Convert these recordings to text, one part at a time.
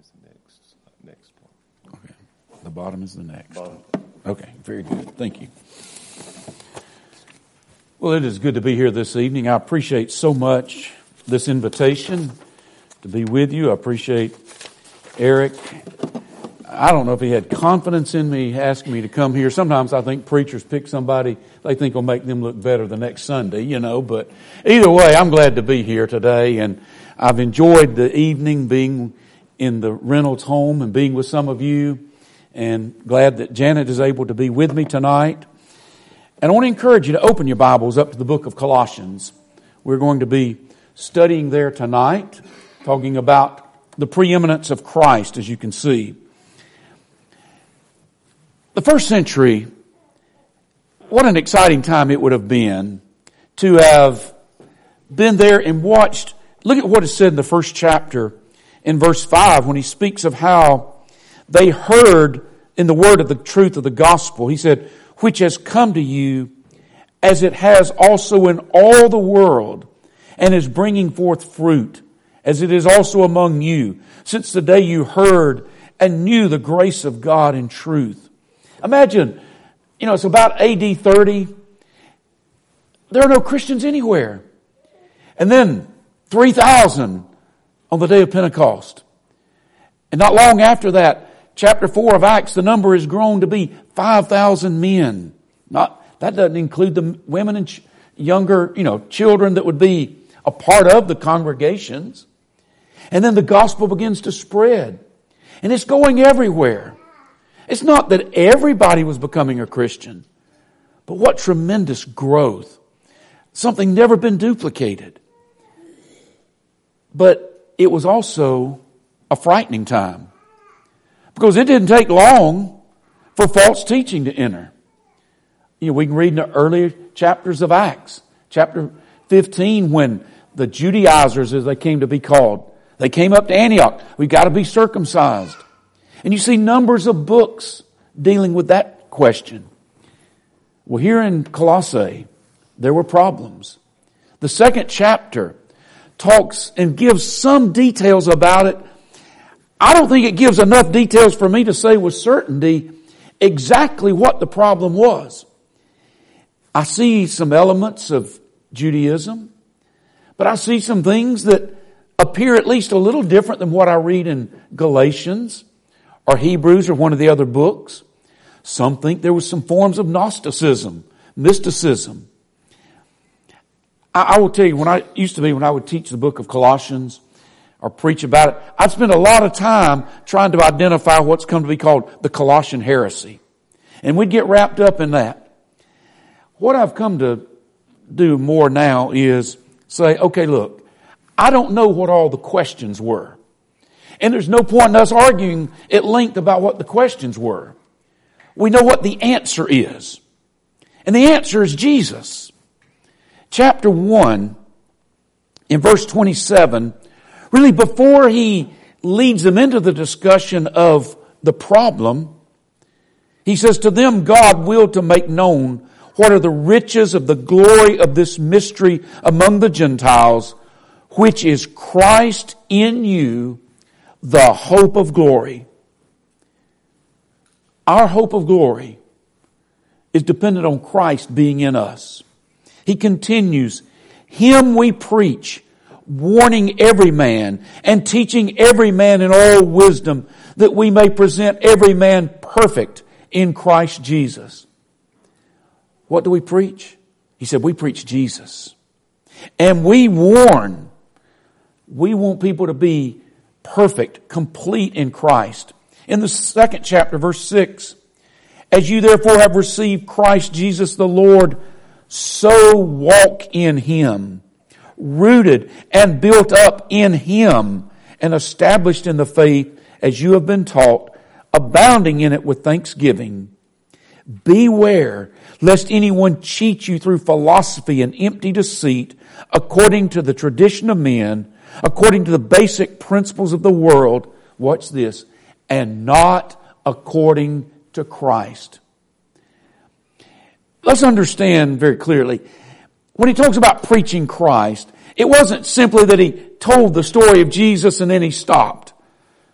is the next part. Okay. The bottom is the next. Bottom. Okay, very good. Thank you. Well, it is good to be here this evening. I appreciate so much this invitation to be with you. I appreciate Eric. I don't know if he had confidence in me asking me to come here. Sometimes I think preachers pick somebody they think will make them look better the next Sunday, but either way, I'm glad to be here today, and I've enjoyed the evening being in the Reynolds home and being with some of you, and glad that Janet is able to be with me tonight. And I want to encourage you to open your Bibles up to the book of Colossians. We're going to be studying there tonight, talking about the preeminence of Christ, as you can see. The first century, what an exciting time it would have been to have been there and watched. Look at what is said in the first chapter in verse 5 when he speaks of how they heard in the word of the truth of the gospel. He said, which has come to you as it has also in all the world and is bringing forth fruit, as it is also among you, since the day you heard and knew the grace of God in truth. Imagine, it's about AD 30. There are no Christians anywhere. And then 3,000 on the day of Pentecost. And not long after that, chapter 4 of Acts, the number has grown to be 5,000 men. That doesn't include the women and younger, children that would be a part of the congregations. And then the gospel begins to spread. And it's going everywhere. It's not that everybody was becoming a Christian, but what tremendous growth. Something never been duplicated. But it was also a frightening time, because it didn't take long for false teaching to enter. We can read in the earlier chapters of Acts, chapter 15, when the Judaizers, as they came to be called, they came up to Antioch. We've got to be circumcised. And you see numbers of books dealing with that question. Well, here in Colossae, there were problems. The second chapter talks and gives some details about it. I don't think it gives enough details for me to say with certainty exactly what the problem was. I see some elements of Judaism, but I see some things that appear at least a little different than what I read in Galatians or Hebrews or one of the other books. Some think there was some forms of Gnosticism, mysticism. I will tell you, when I would teach the book of Colossians or preach about it, I'd spend a lot of time trying to identify what's come to be called the Colossian heresy. And we'd get wrapped up in that. What I've come to do more now is say, okay, look, I don't know what all the questions were. And there's no point in us arguing at length about what the questions were. We know what the answer is. And the answer is Jesus. Chapter 1, in verse 27, really before he leads them into the discussion of the problem, he says, to them God willed to make known what are the riches of the glory of this mystery among the Gentiles, which is Christ in you, the hope of glory. Our hope of glory is dependent on Christ being in us. He continues, him we preach, warning every man and teaching every man in all wisdom, that we may present every man perfect in Christ Jesus. What do we preach? He said, we preach Jesus. And we warn. We want people to be perfect, complete in Christ. In the second chapter, verse 6, as you therefore have received Christ Jesus the Lord, so walk in Him, rooted and built up in Him, and established in the faith as you have been taught, abounding in it with thanksgiving. Beware lest anyone cheat you through philosophy and empty deceit, according to the tradition of men, according to the basic principles of the world. Watch this. And not according to Christ. Let's understand very clearly. When he talks about preaching Christ, it wasn't simply that he told the story of Jesus and then he stopped.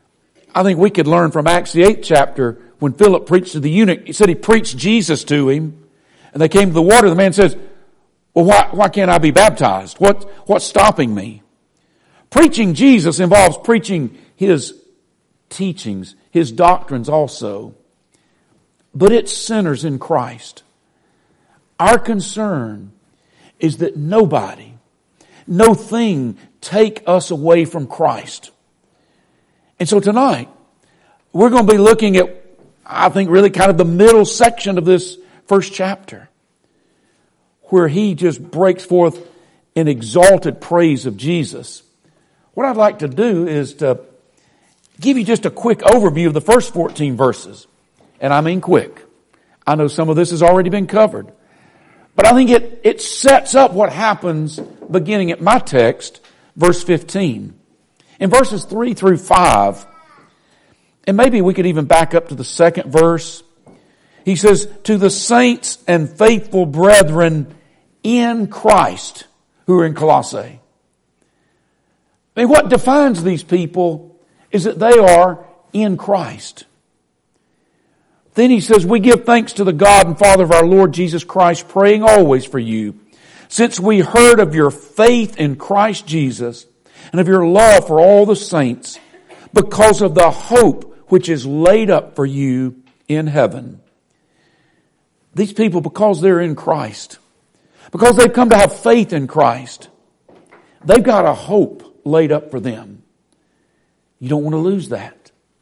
I think we could learn from Acts the 8th chapter when Philip preached to the eunuch. He said he preached Jesus to him, and they came to the water. The man says, well, why can't I be baptized? What's stopping me? Preaching Jesus involves preaching His teachings, His doctrines also. But it's sinners in Christ. Our concern is that nobody, no thing take us away from Christ. And so tonight, we're going to be looking at, I think, really kind of the middle section of this first chapter, where he just breaks forth in exalted praise of Jesus. What I'd like to do is to give you just a quick overview of the first 14 verses. And I mean quick. I know some of this has already been covered. But I think it sets up what happens beginning at my text, verse 15. In verses 3 through 5, and maybe we could even back up to the second verse, he says, to the saints and faithful brethren in Christ who are in Colossae. I mean, what defines these people is that they are in Christ. Then he says, we give thanks to the God and Father of our Lord Jesus Christ, praying always for you, since we heard of your faith in Christ Jesus and of your love for all the saints, because of the hope which is laid up for you in heaven. These people, because they're in Christ, because they've come to have faith in Christ, they've got a hope laid up for them. You don't want to lose that.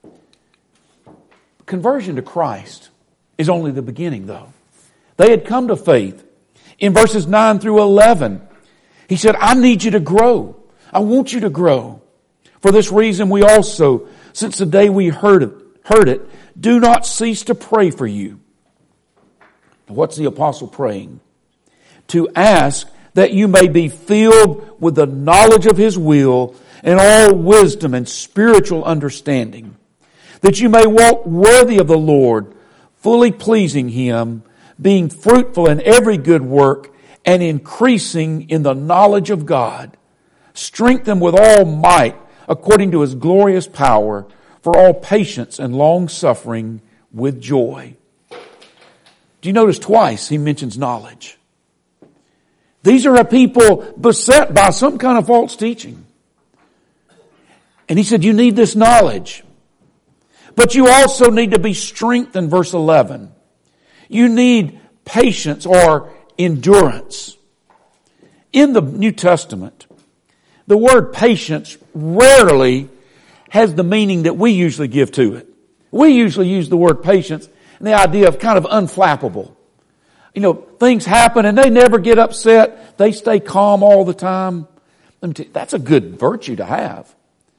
Conversion to Christ is only the beginning, though. They had come to faith. In verses 9 through 11, he said, I need you to grow. I want you to grow. For this reason we also, since the day we heard it, do not cease to pray for you. What's the apostle praying? To ask that you may be filled with the knowledge of His will and all wisdom and spiritual understanding, that you may walk worthy of the Lord, fully pleasing Him, being fruitful in every good work and increasing in the knowledge of God, strengthened with all might according to His glorious power, for all patience and long suffering with joy. Do you notice twice he mentions knowledge? These are a people beset by some kind of false teaching. And he said, you need this knowledge. But you also need to be strengthened, verse 11. You need patience or endurance. In the New Testament, the word patience rarely has the meaning that we usually give to it. We usually use the word patience and the idea of kind of unflappable. You know, things happen and they never get upset. They stay calm all the time. Let me tell you, that's a good virtue to have.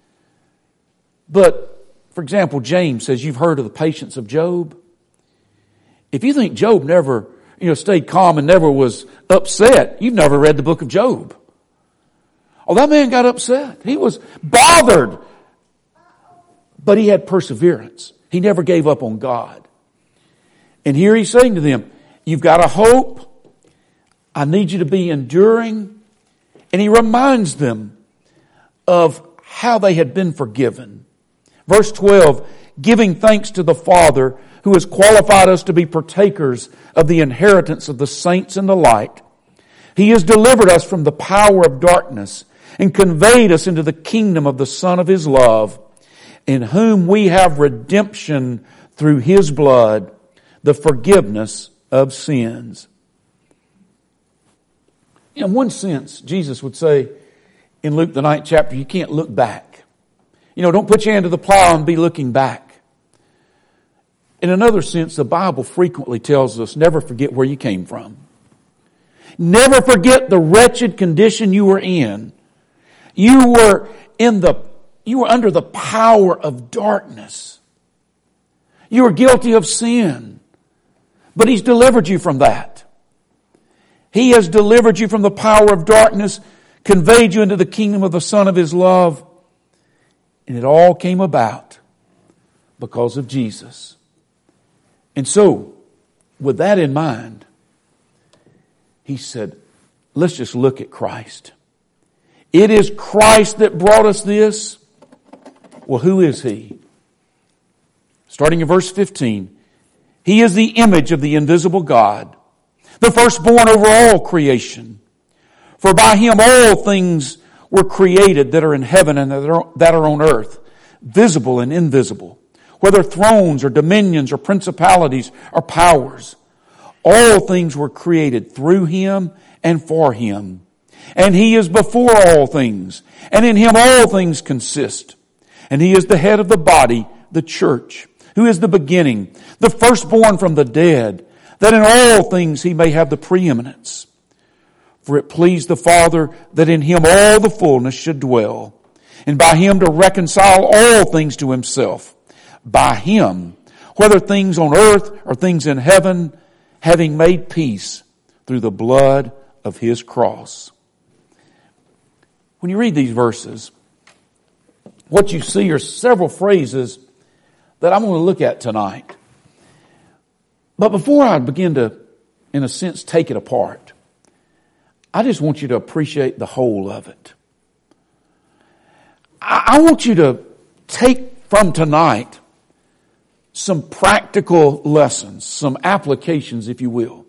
But, for example, James says, you've heard of the patience of Job. If you think Job never, stayed calm and never was upset, you've never read the book of Job. Oh, that man got upset. He was bothered. But he had perseverance. He never gave up on God. And here he's saying to them, you've got a hope. I need you to be enduring. And he reminds them of how they had been forgiven. Verse 12, giving thanks to the Father who has qualified us to be partakers of the inheritance of the saints in the light. He has delivered us from the power of darkness and conveyed us into the kingdom of the Son of His love, in whom we have redemption through His blood, the forgiveness of sins. In one sense, Jesus would say in Luke the 9th chapter, you can't look back. Don't put your hand to the plow and be looking back. In another sense, the Bible frequently tells us, never forget where you came from. Never forget the wretched condition you were in. You were under the power of darkness. You were guilty of sin. But He's delivered you from that. He has delivered you from the power of darkness, conveyed you into the kingdom of the Son of His love. And it all came about because of Jesus. And so, with that in mind, he said, let's just look at Christ. It is Christ that brought us this. Well, who is He? starting in verse 15. He is the image of the invisible God, the firstborn over all creation. For by him all things were created that are in heaven and that are on earth, visible and invisible, whether thrones or dominions or principalities or powers. All things were created through him and for him. And he is before all things, and in him all things consist. And he is the head of the body, the church, who is the beginning, the firstborn from the dead, that in all things he may have the preeminence. For it pleased the Father that in him all the fullness should dwell, and by him to reconcile all things to himself. By him, whether things on earth or things in heaven, having made peace through the blood of his cross. When you read these verses, what you see are several phrases that I'm going to look at tonight. But before I begin to, in a sense, take it apart, I just want you to appreciate the whole of it. I want you to take from tonight some practical lessons, some applications, if you will.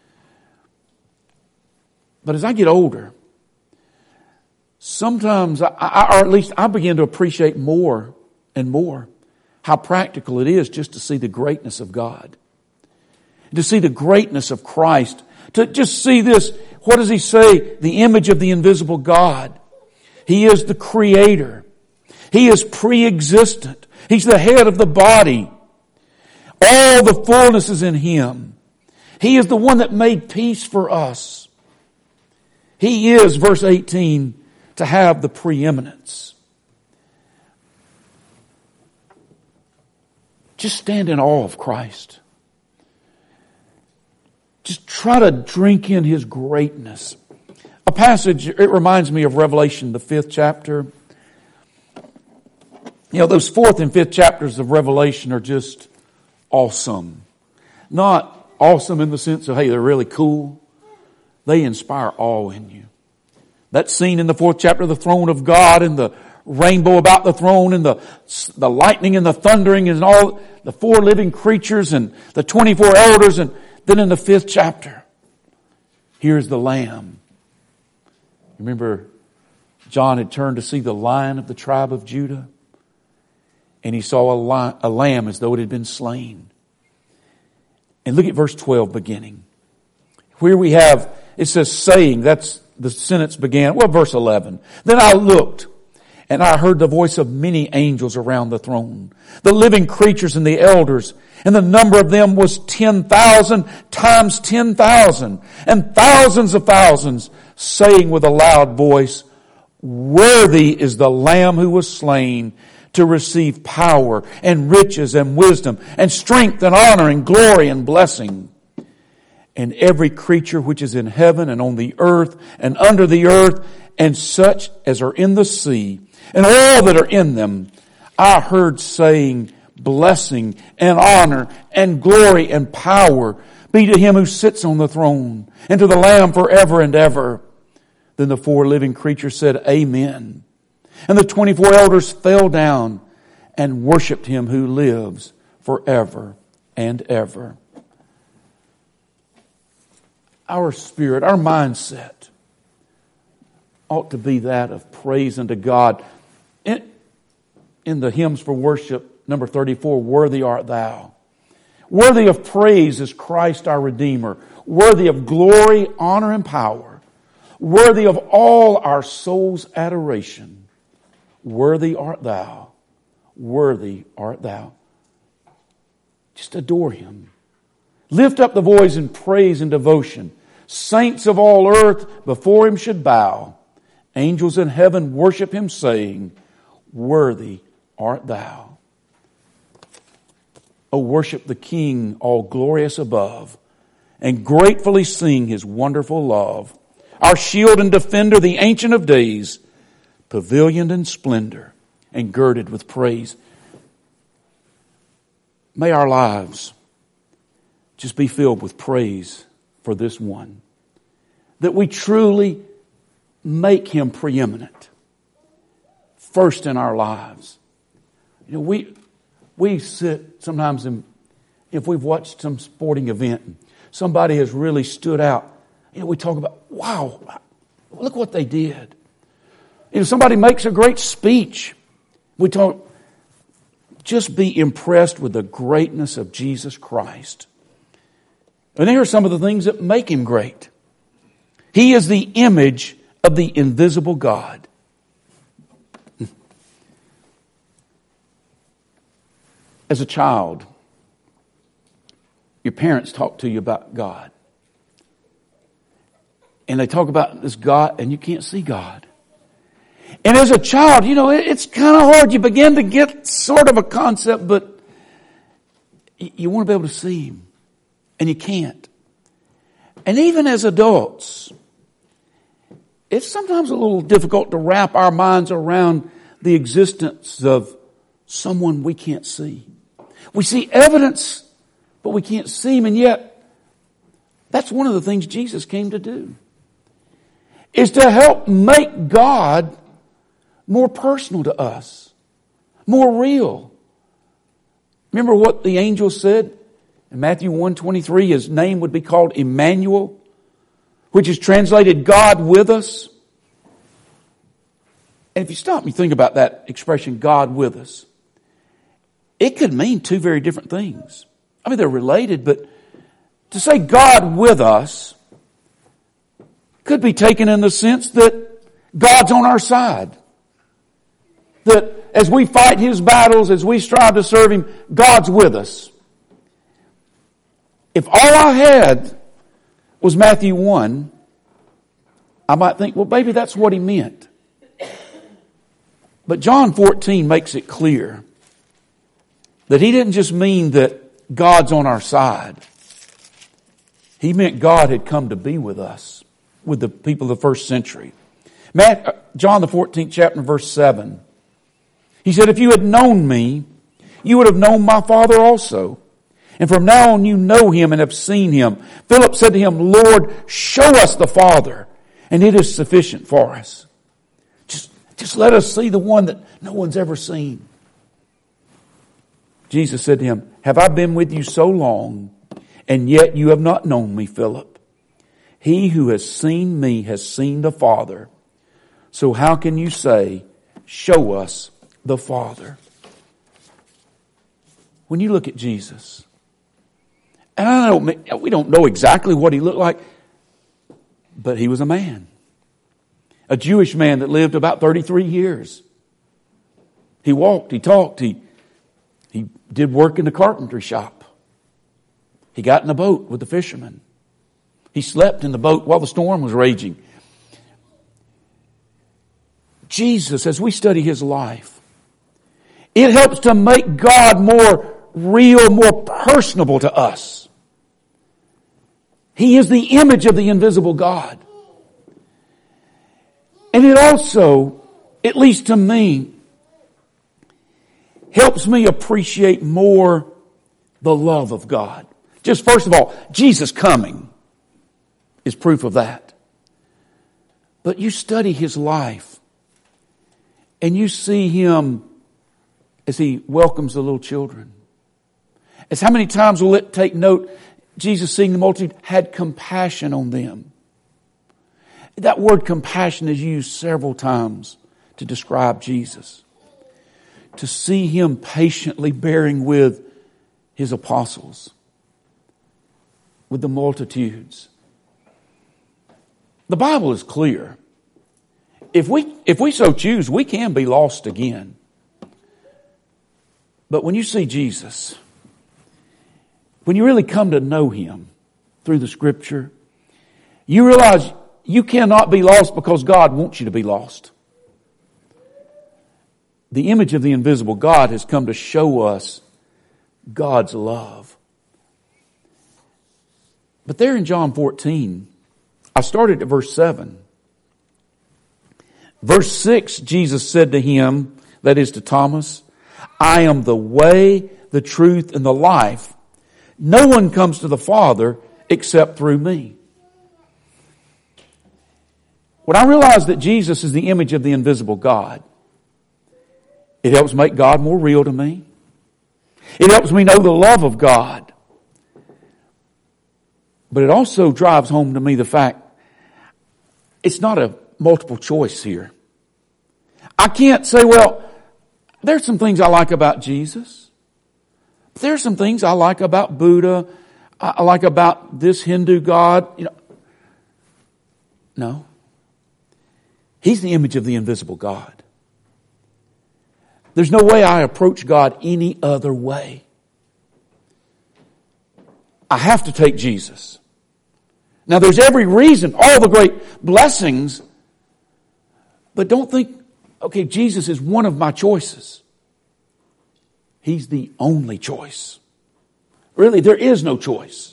But as I get older, sometimes, or at least I begin to appreciate more and more how practical it is just to see the greatness of God, to see the greatness of Christ, to just see this. What does he say? The image of the invisible God. He is the creator. He is pre-existent. He's the head of the body. All the fullness is in him. He is the one that made peace for us. He is, verse 18, to have the preeminence. Just stand in awe of Christ. Just try to drink in his greatness. A passage, it reminds me of Revelation, the 5th chapter. You know, those 4th and 5th chapters of Revelation are just awesome. Not awesome in the sense of, hey, they're really cool. They inspire awe in you. That scene in the 4th chapter of the throne of God and the rainbow about the throne and the lightning and the thundering and all the 4 living creatures and the 24 elders, and then in the 5th chapter, here's the Lamb. Remember, John had turned to see the Lion of the tribe of Judah, and he saw a lamb as though it had been slain. And look at verse 12 beginning. Where we have, it says saying, that's the sentence began, well, verse 11. Then I looked, and I heard the voice of many angels around the throne, the living creatures and the elders, and the number of them was 10,000 times 10,000, and thousands of thousands, saying with a loud voice, worthy is the Lamb who was slain to receive power and riches and wisdom and strength and honor and glory and blessing. And every creature which is in heaven and on the earth and under the earth and such as are in the sea and all that are in them, I heard saying, blessing and honor and glory and power be to him who sits on the throne and to the Lamb forever and ever. Then the 4 living creatures said, Amen. And the 24 elders fell down and worshiped him who lives forever and ever. Our spirit, our mindset ought to be that of praise unto God. In the hymns for worship, number 34, worthy art thou. Worthy of praise is Christ our Redeemer. Worthy of glory, honor, and power. Worthy of all our soul's adoration. Worthy art thou. Worthy art thou. Just adore him. Lift up the voice in praise and devotion. Saints of all earth before him should bow. Angels in heaven worship him, saying, worthy art thou. O worship the King, all glorious above, and gratefully sing his wonderful love. Our shield and defender, the Ancient of Days, pavilioned in splendor and girded with praise. May our lives just be filled with praise for this one. That we truly make him preeminent. First in our lives. You know, We sit sometimes if we've watched some sporting event and somebody has really stood out, we talk about, wow, look what they did. Somebody makes a great speech. We talk, just be impressed with the greatness of Jesus Christ. And here are some of the things that make Him great. He is the image of the invisible God. As a child, your parents talk to you about God. And they talk about this God, and you can't see God. And as a child, it's kind of hard. You begin to get sort of a concept, but you want to be able to see Him. And you can't. And even as adults, it's sometimes a little difficult to wrap our minds around the existence of someone we can't see. We see evidence, but we can't see Him. And yet, that's one of the things Jesus came to do. Is to help make God more personal to us. More real. Remember what the angel said? In Matthew 1:23, His name would be called Emmanuel, which is translated God with us. And if you stop and think about that expression, God with us, it could mean two very different things. I mean, they're related, but to say God with us could be taken in the sense that God's on our side. That as we fight His battles, as we strive to serve Him, God's with us. If all I had was Matthew 1, I might think, well, maybe that's what he meant. But John 14 makes it clear that He didn't just mean that God's on our side. He meant God had come to be with us, with the people of the first century. John the 14th chapter, verse 7. He said, if you had known me, you would have known my Father also. And from now on you know Him and have seen Him. Philip said to Him, Lord, show us the Father, and it is sufficient for us. Just let us see the one that no one's ever seen. Jesus said to him, have I been with you so long, and yet you have not known me, Philip? He who has seen me has seen the Father. So how can you say, show us the Father? When you look at Jesus, and we don't know exactly what He looked like, but He was a man. A Jewish man that lived about 33 years. He walked, He talked, He did work in the carpentry shop. He got in a boat with the fishermen. He slept in the boat while the storm was raging. Jesus, as we study His life, it helps to make God more real, more personable to us. He is the image of the invisible God. And it also, at least to me, helps me appreciate more the love of God. Just first of all, Jesus coming is proof of that. But you study His life and you see Him as He welcomes the little children. As how many times will it take note, Jesus seeing the multitude had compassion on them. That word compassion is used several times to describe Jesus. To see Him patiently bearing with His apostles, with the multitudes. The Bible is clear. If we so choose, we can be lost again. But when you see Jesus, when you really come to know Him through the Scripture, you realize you cannot be lost because God wants you to be lost. The image of the invisible God has come to show us God's love. But there in John 14, I started at verse 7. Verse 6, Jesus said to him, that is to Thomas, I am the way, the truth, and the life. No one comes to the Father except through me. When I realize that Jesus is the image of the invisible God, it helps make God more real to me. It helps me know the love of God. But it also drives home to me the fact it's not a multiple choice here. I can't say, well, there's some things I like about Jesus. There's some things I like about Buddha. I like about this Hindu God. No. He's the image of the invisible God. There's no way I approach God any other way. I have to take Jesus. Now there's every reason, all the great blessings, but don't think, okay, Jesus is one of my choices. He's the only choice. Really, there is no choice.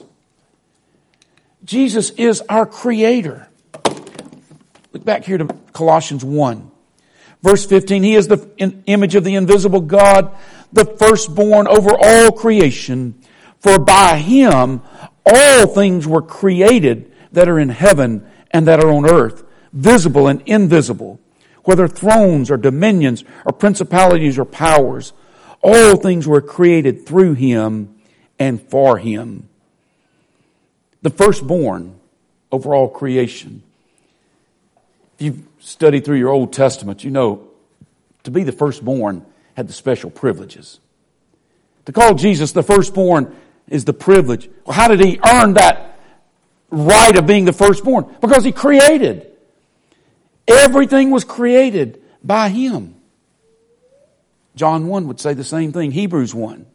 Jesus is our Creator. Look back here to Colossians 1. Verse 15, He is the image of the invisible God, the firstborn over all creation. For by Him all things were created that are in heaven and that are on earth, visible and invisible, whether thrones or dominions or principalities or powers. All things were created through Him and for Him. The firstborn over all creation. If you've studied through your Old Testament, you know to be the firstborn had the special privileges. To call Jesus the firstborn is the privilege. Well, how did He earn that right of being the firstborn? Because He created. Everything was created by Him. John 1 would say the same thing. Hebrews 1.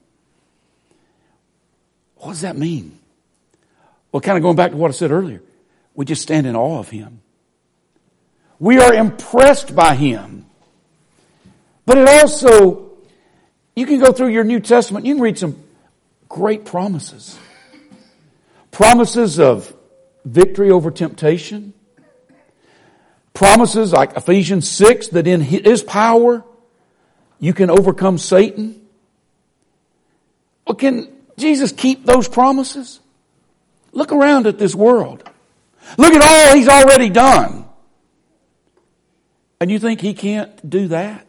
What does that mean? Well, kind of going back to what I said earlier. We just stand in awe of Him. We are impressed by Him. But it also, you can go through your New Testament, you can read some great promises. Promises of victory over temptation. Promises like Ephesians 6 that in His power you can overcome Satan. Well, can Jesus keep those promises? Look around at this world. Look at all He's already done. And you think He can't do that?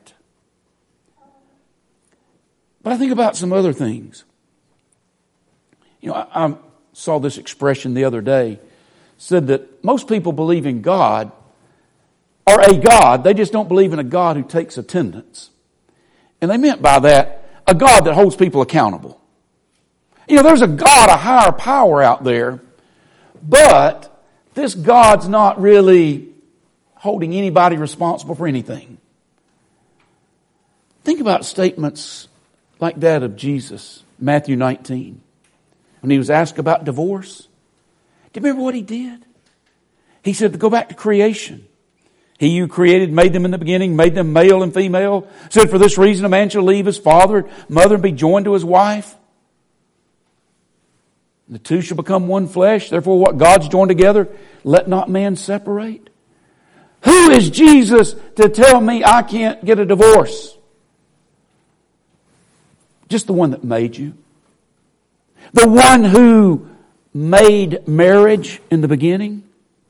But I think about some other things. I saw this expression the other day. Said that most people believe in God, or a God. They just don't believe in a God who takes attendance. And they meant by that, a God that holds people accountable. There's a God, a higher power out there, but this God's not really holding anybody responsible for anything. Think about statements like that of Jesus, Matthew 19. When He was asked about divorce, do you remember what He did? He said to go back to creation. He who created made them in the beginning, made them male and female. Said for this reason a man shall leave his father and mother and be joined to his wife. The two shall become one flesh. Therefore what God's joined together, let not man separate. Who is Jesus to tell me I can't get a divorce? Just the one that made you. The one who made marriage in the beginning.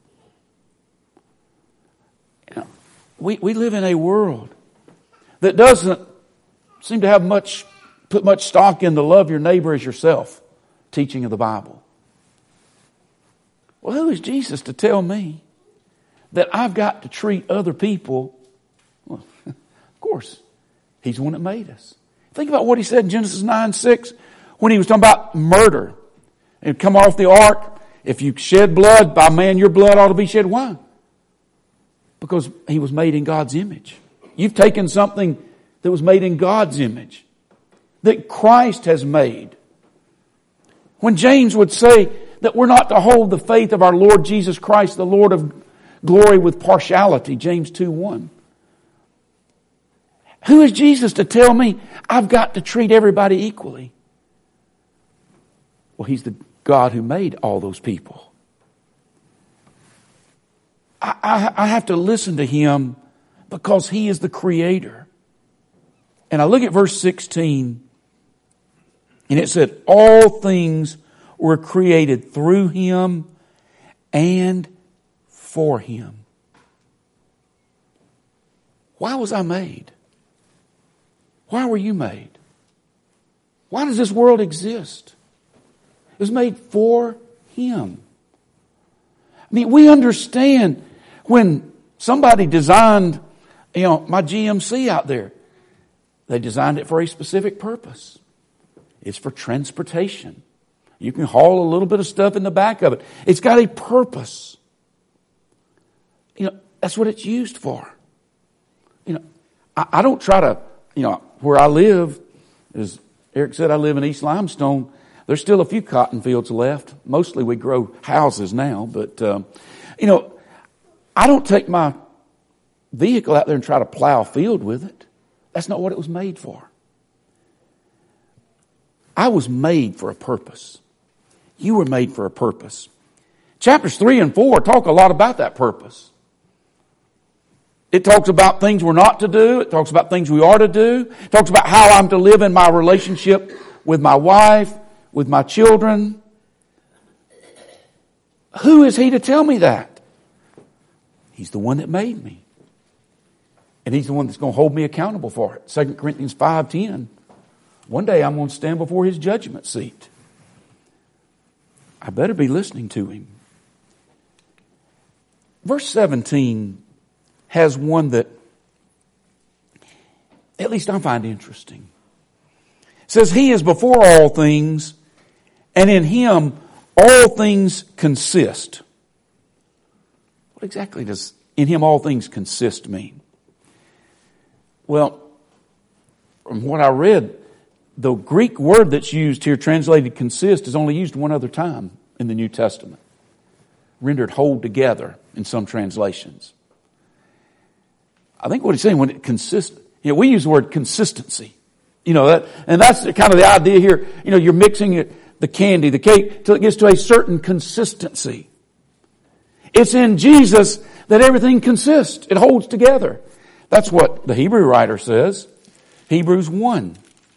We live in a world that doesn't seem to have put much stock in the love your neighbor as yourself teaching of the Bible. Well, who is Jesus to tell me that I've got to treat other people? Well, of course, He's the one that made us. Think about what He said in Genesis 9:6 when He was talking about murder. And come off the ark. If you shed blood, by man your blood ought to be shed. Why? Because he was made in God's image. You've taken something that was made in God's image, that Christ has made. When James would say that we're not to hold the faith of our Lord Jesus Christ, the Lord of glory, with partiality, James 2:1. Who is Jesus to tell me I've got to treat everybody equally? Well, He's the God who made all those people. I have to listen to Him because He is the Creator. And I look at verse 16, and it said, all things were created through Him and for Him. Why was I made? Why were you made? Why does this world exist? It was made for Him. I mean, we understand when somebody designed, my GMC out there, they designed it for a specific purpose. It's for transportation. You can haul a little bit of stuff in the back of it. It's got a purpose. That's what it's used for. I don't try to, where I live, as Eric said, I live in East Limestone. There's still a few cotton fields left. Mostly we grow houses now, but, I don't take my vehicle out there and try to plow a field with it. That's not what it was made for. I was made for a purpose. You were made for a purpose. Chapters 3 and 4 talk a lot about that purpose. It talks about things we're not to do. It talks about things we are to do. It talks about how I'm to live in my relationship with my wife, with my children. Who is He to tell me that? He's the one that made me. And He's the one that's going to hold me accountable for it. 2 Corinthians 5:10. One day I'm going to stand before His judgment seat. I better be listening to Him. Verse 17 has one that at least I find interesting. It says, He is before all things, and in Him all things consist. What exactly does in Him all things consist mean? Well, from what I read, the Greek word that's used here, translated consist, is only used one other time in the New Testament. Rendered hold together in some translations. I think what he's saying, when it consists, we use the word consistency. And that's kind of the idea here. You're mixing the candy, the cake, till it gets to a certain consistency. It's in Jesus that everything consists. It holds together. That's what the Hebrew writer says. Hebrews 1.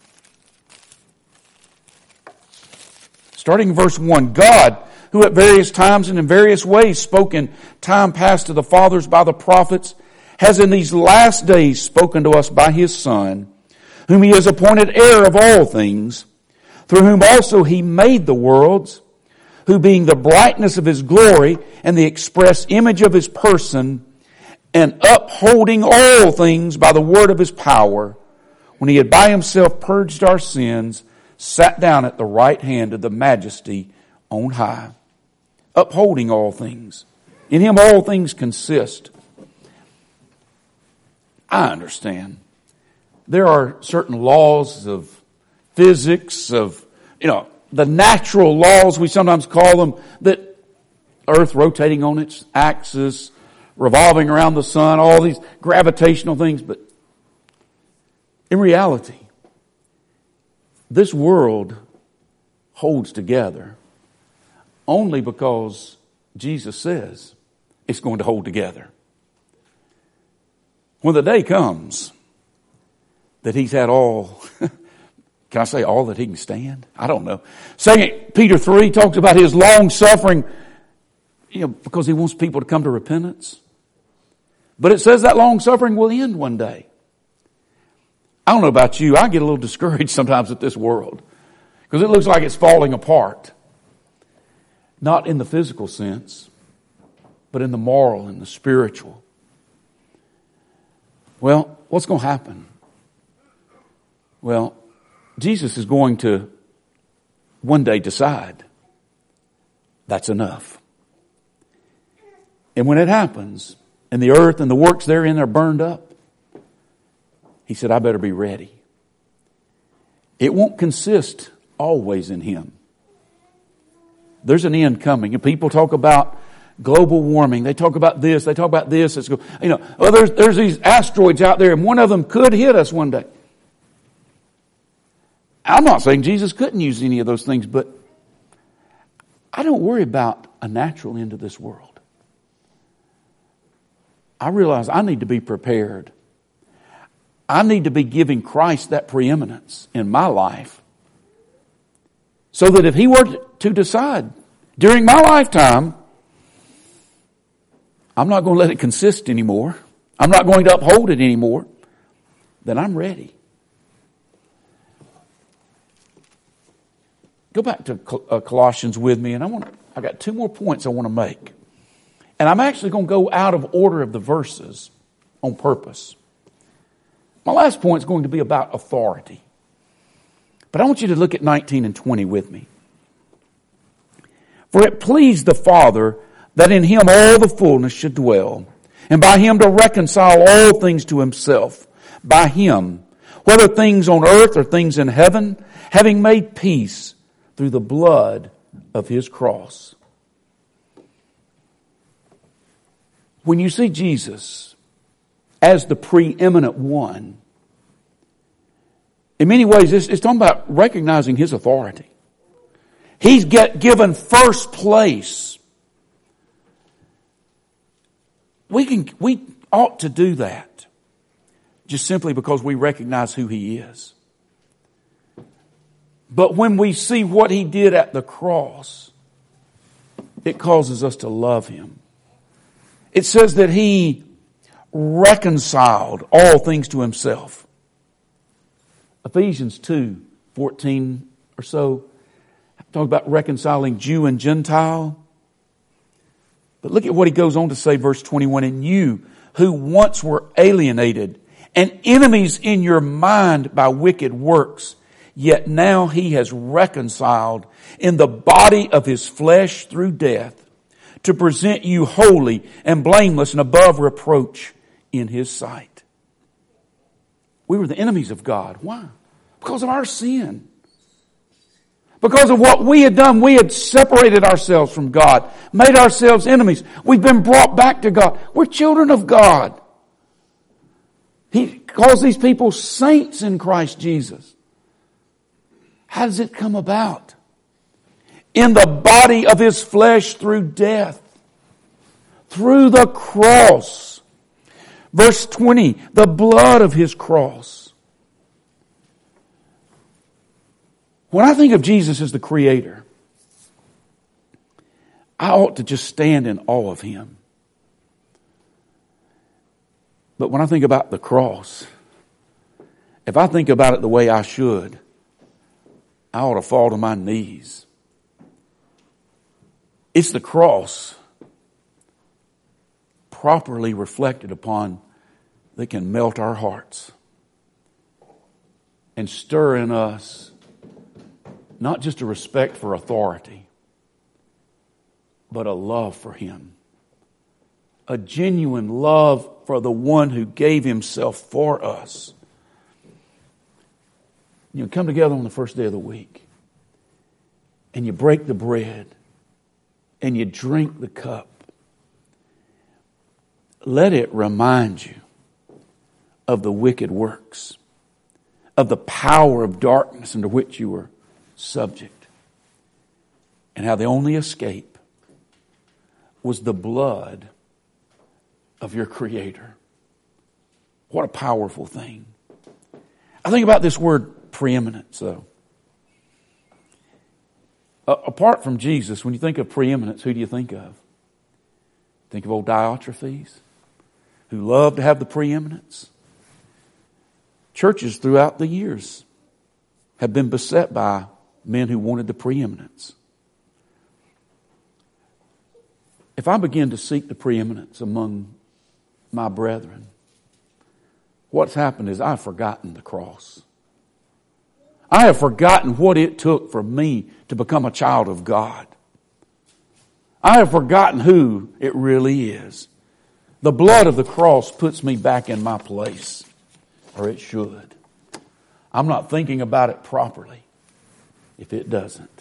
Starting in verse 1. God, who at various times and in various ways spoke in time past to the fathers by the prophets, has in these last days spoken to us by His Son, whom He has appointed heir of all things, through whom also He made the worlds, who being the brightness of His glory and the express image of His person, and upholding all things by the word of His power, when He had by Himself purged our sins, sat down at the right hand of the Majesty on high. Upholding all things. In Him all things consist. I understand. There are certain laws of physics, of, the natural laws, we sometimes call them, that Earth rotating on its axis, revolving around the sun, all these gravitational things. But in reality, this world holds together only because Jesus says it's going to hold together. When the day comes that He's had all, can I say all that He can stand? I don't know. 2 Peter 3 talks about His long suffering, because He wants people to come to repentance. But it says that long suffering will end one day. I don't know about you, I get a little discouraged sometimes at this world because it looks like it's falling apart. Not in the physical sense, but in the moral and the spiritual. Well, what's going to happen? Well, Jesus is going to one day decide that's enough. And when it happens, and the earth and the works therein are burned up, He said, I better be ready. It won't consist always in Him. There's an end coming. And people talk about global warming. They talk about this. They talk about this. There's these asteroids out there, and one of them could hit us one day. I'm not saying Jesus couldn't use any of those things, but I don't worry about a natural end to this world. I realize I need to be prepared. I need to be giving Christ that preeminence in my life, so that if He were to decide during my lifetime, I'm not going to let it consist anymore, I'm not going to uphold it anymore, then I'm ready. Go back to Colossians with me, and I got two more points I want to make. And I'm actually going to go out of order of the verses on purpose. My last point is going to be about authority. But I want you to look at 19 and 20 with me. For it pleased the Father that in Him all the fullness should dwell, and by Him to reconcile all things to Himself. By Him, whether things on earth or things in heaven, having made peace through the blood of His cross. When you see Jesus as the preeminent one, in many ways it's talking about recognizing His authority. He's given first place. We ought to do that just simply because we recognize who He is. But when we see what He did at the cross, it causes us to love Him. It says that He reconciled all things to Himself. Ephesians 2:14 or so talk about reconciling Jew and Gentile. But look at what he goes on to say, verse 21, and you who once were alienated and enemies in your mind by wicked works, yet now He has reconciled in the body of His flesh through death to present you holy and blameless and above reproach in His sight. We were the enemies of God. Why? Because of our sin. Because of what we had done, we had separated ourselves from God, made ourselves enemies. We've been brought back to God. We're children of God. He calls these people saints in Christ Jesus. How does it come about? In the body of His flesh through death. Through the cross. Verse 20, the blood of His cross. When I think of Jesus as the Creator, I ought to just stand in awe of Him. But when I think about the cross, if I think about it the way I should, I ought to fall to my knees. It's the cross properly reflected upon that can melt our hearts and stir in us not just a respect for authority, but a love for Him. A genuine love for the one who gave Himself for us. You come together on the first day of the week and you break the bread and you drink the cup. Let it remind you of the wicked works, of the power of darkness under which you were subject, and how the only escape was the blood of your Creator. What a powerful thing. I think about this word preeminence, though. Apart from Jesus, when you think of preeminence, who do you think of? Think of old Diotrephes, who loved to have the preeminence. Churches throughout the years have been beset by men who wanted the preeminence. If I begin to seek the preeminence among my brethren, what's happened is I've forgotten the cross. I have forgotten what it took for me to become a child of God. I have forgotten who it really is. The blood of the cross puts me back in my place, or it should. I'm not thinking about it properly if it doesn't.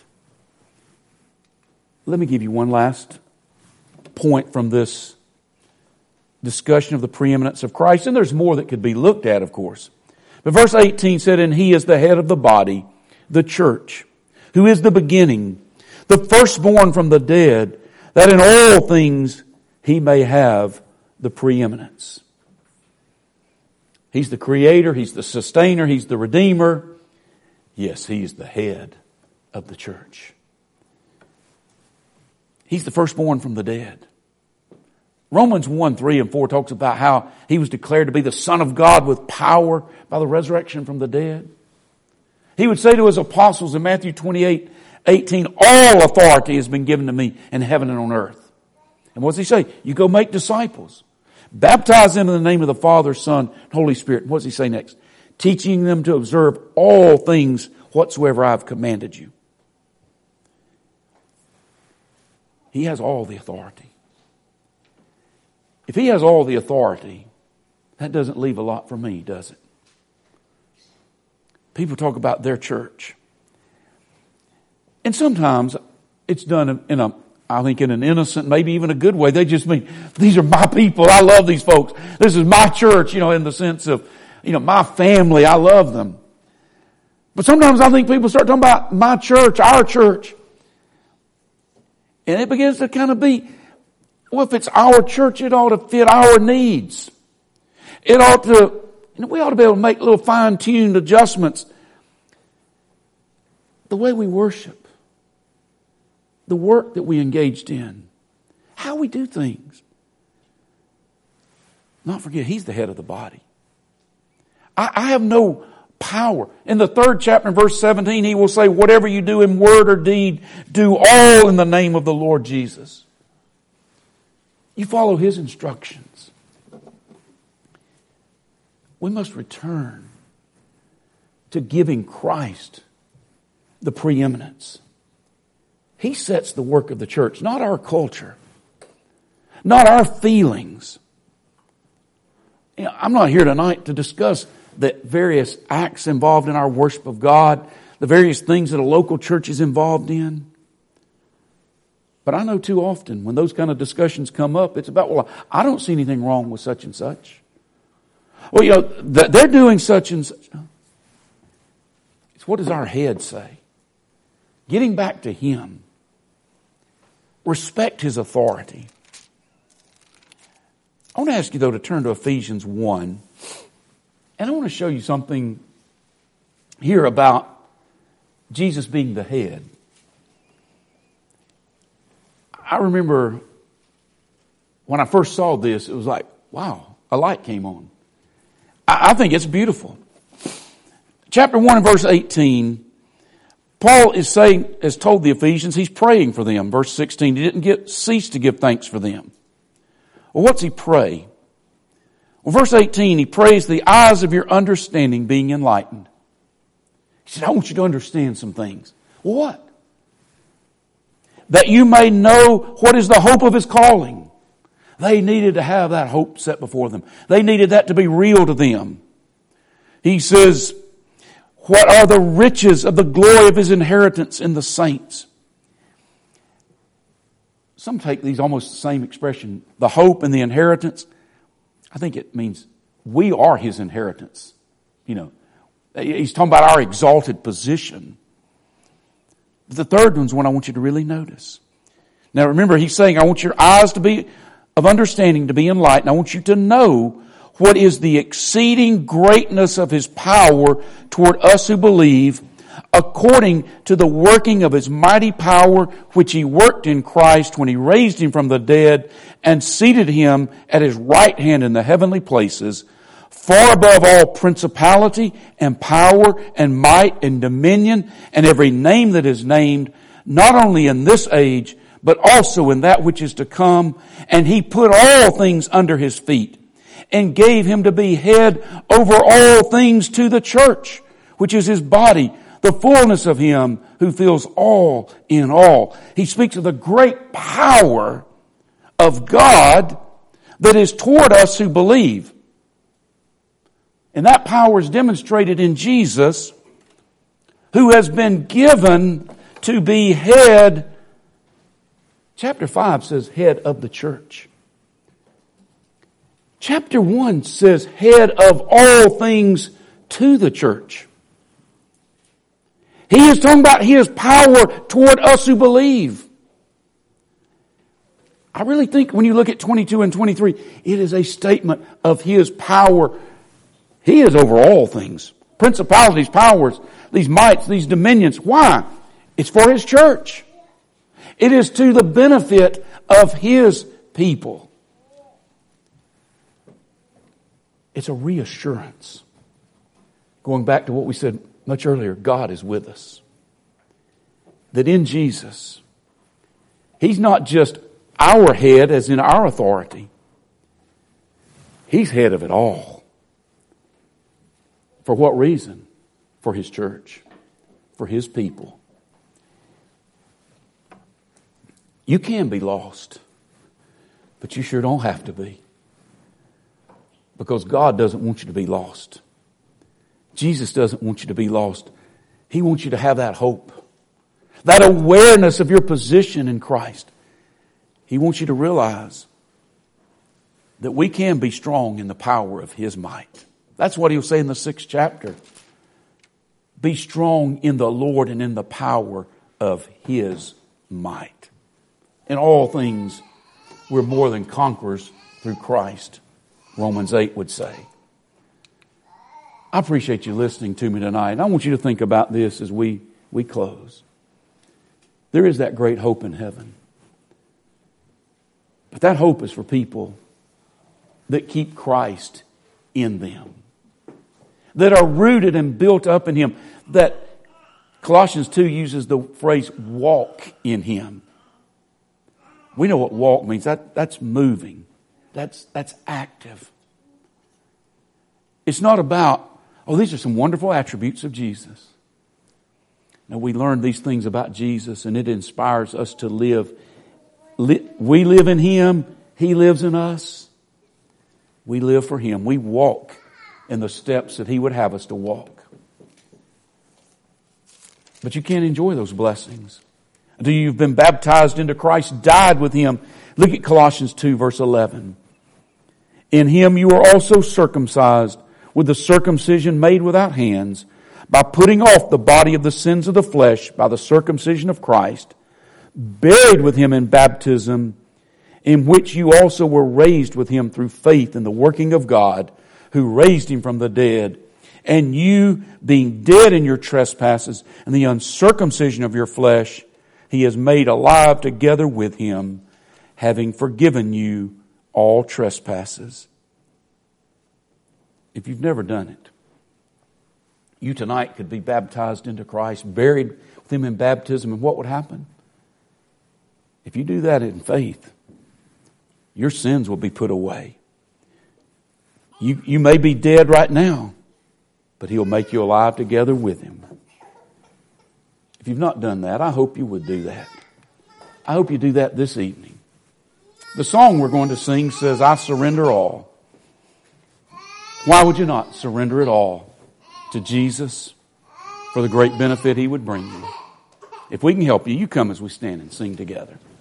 Let me give you one last point from this discussion of the preeminence of Christ. And there's more that could be looked at, of course. But verse 18 said, and He is the head of the body, the church, who is the beginning, the firstborn from the dead, that in all things He may have the preeminence. He's the Creator, He's the sustainer, He's the Redeemer. Yes, He's the head of the church. He's the firstborn from the dead. Romans 1, 3 and 4 talks about how He was declared to be the Son of God with power by the resurrection from the dead. He would say to His apostles in Matthew 28, 18, all authority has been given to me in heaven and on earth. And what does he say? You go make disciples. Baptize them in the name of the Father, Son, and Holy Spirit. What does he say next? Teaching them to observe all things whatsoever I have commanded you. He has all the authority. If he has all the authority, that doesn't leave a lot for me, does it? People talk about their church. And sometimes it's done in an innocent, maybe even a good way. They just mean, these are my people. I love these folks. This is my church, in the sense of, my family. I love them. But sometimes I think people start talking about my church, our church. And it begins to kind of be, well, if it's our church, it ought to fit our needs. It ought to, we ought to be able to make little fine-tuned adjustments. The way we worship, the work that we engaged in, how we do things. Not forget, he's the head of the body. I have no power. In the 3rd chapter, in verse 17, he will say, whatever you do in word or deed, do all in the name of the Lord Jesus. You follow his instructions. We must return to giving Christ the preeminence. He sets the work of the church, not our culture, not our feelings. I'm not here tonight to discuss the various acts involved in our worship of God, the various things that a local church is involved in. But I know too often when those kind of discussions come up, it's about, well, I don't see anything wrong with such and such. Well, they're doing such and such. It's what does our head say? Getting back to him. Respect his authority. I want to ask you, though, to turn to Ephesians 1. And I want to show you something here about Jesus being the head. I remember when I first saw this, it was like, wow, a light came on. I think it's beautiful. Chapter 1 and verse 18, Paul has told the Ephesians, he's praying for them. Verse 16, he didn't cease to give thanks for them. Well, what's he pray? Well, verse 18, he prays the eyes of your understanding being enlightened. He said, I want you to understand some things. Well, what? That you may know what is the hope of his calling. They needed to have that hope set before them. They needed that to be real to them. He says, what are the riches of the glory of his inheritance in the saints? Some take these almost the same expression, the hope and the inheritance. I think it means we are his inheritance. He's talking about our exalted position. But the third one's one I want you to really notice. Now remember, he's saying, I want your eyes to be of understanding to be enlightened. I want you to know what is the exceeding greatness of his power toward us who believe, according to the working of his mighty power, which he worked in Christ when he raised him from the dead and seated him at his right hand in the heavenly places, far above all principality and power and might and dominion and every name that is named, not only in this age, but also in that which is to come. And he put all things under his feet and gave him to be head over all things to the church, which is his body, the fullness of him who fills all in all. He speaks of the great power of God that is toward us who believe. And that power is demonstrated in Jesus, who has been given to be head. Chapter 5 says head of the church. Chapter 1 says head of all things to the church. He is talking about his power toward us who believe. I really think when you look at 22 and 23, it is a statement of his power. He is over all things. Principalities, powers, these mights, these dominions. Why? It's for his church. It is to the benefit of his people. It's a reassurance. Going back to what we said much earlier, God is with us. that in Jesus, He's not just our head as in our authority. He's head of it all. For what reason? For His church. For His people. You can be lost, but you sure don't have to be. Because God doesn't want you to be lost. Jesus doesn't want you to be lost. He wants you to have that hope. That awareness of your position in Christ. He wants you to realize that we can be strong in the power of His might. That's what He'll say in the 6th chapter. Be strong in the Lord and in the power of His might. In all things, we're more than conquerors through Christ, Romans 8 would say. I appreciate you listening to me tonight. I want you to think about this as we close. There is that great hope in heaven. But that hope is for people that keep Christ in them. That are rooted and built up in Him. That Colossians 2 uses the phrase walk in Him. We know what walk means. That's moving. That's active. It's not about, these are some wonderful attributes of Jesus. Now we learn these things about Jesus and it inspires us to live. We live in Him. He lives in us. We live for Him. We walk in the steps that He would have us to walk. But you can't enjoy those blessings until you've been baptized into Christ, died with Him. Look at Colossians 2 verse 11. In Him you are also circumcised with the circumcision made without hands, by putting off the body of the sins of the flesh by the circumcision of Christ, buried with Him in baptism, in which you also were raised with Him through faith in the working of God, who raised Him from the dead. And you, being dead in your trespasses and the uncircumcision of your flesh, He has made alive together with Him, having forgiven you all trespasses. If you've never done it, you tonight could be baptized into Christ, buried with Him in baptism, and what would happen? If you do that in faith, your sins will be put away. You may be dead right now, but He'll make you alive together with Him. If you've not done that, I hope you would do that. I hope you do that this evening. The song we're going to sing says, I surrender all. Why would you not surrender it all to Jesus for the great benefit He would bring you? If we can help you, you come as we stand and sing together.